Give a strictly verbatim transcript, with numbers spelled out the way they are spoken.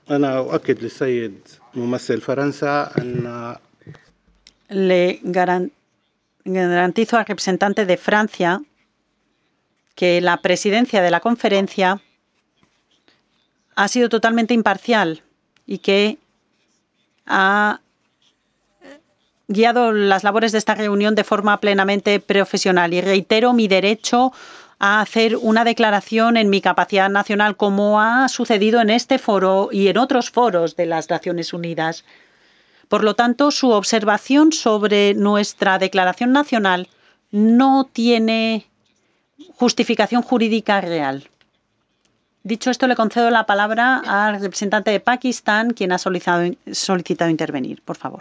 أنا أؤكد للسيد ممثل فرنسا أن Le garan- garantizo al representante de Francia que la presidencia de la conferencia ha sido totalmente imparcial y que ha guiado las labores de esta reunión de forma plenamente profesional. Y reitero mi derecho a hacer una declaración en mi capacidad nacional, como ha sucedido en este foro y en otros foros de las Naciones Unidas. Por lo tanto, su observación sobre nuestra declaración nacional no tiene justificación jurídica real. Dicho esto, le concedo la palabra al representante de Pakistán, quien ha solicitado, solicitado intervenir. Por favor.